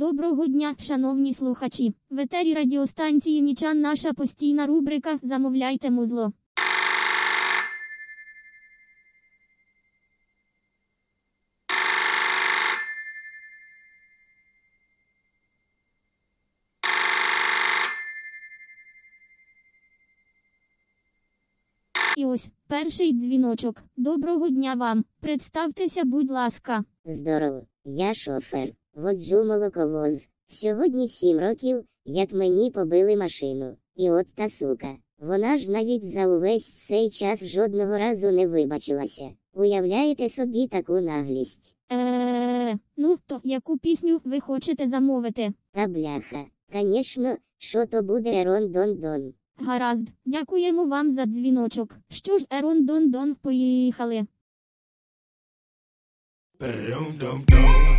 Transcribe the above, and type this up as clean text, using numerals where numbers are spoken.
Доброго дня, шановні слухачі. В етері радіостанції Нічан наша постійна рубрика «Замовляйте музло». І ось, перший дзвіночок. Доброго дня вам. Представтеся, будь ласка. Здорово, я шофер, воджу молоковоз. Сьогодні 7 років, як мені побили машину. І от та сука, вона ж навіть за увесь цей час жодного разу не вибачилася. Уявляєте собі таку наглість? Ну, то яку пісню ви хочете замовити? Та бляха, конечно, що то буде Ерон-дон-дон. Гаразд, дякуємо вам за дзвіночок. Що ж, Ерон-дон-дон, поїхали. Ba-dum-dum-dum.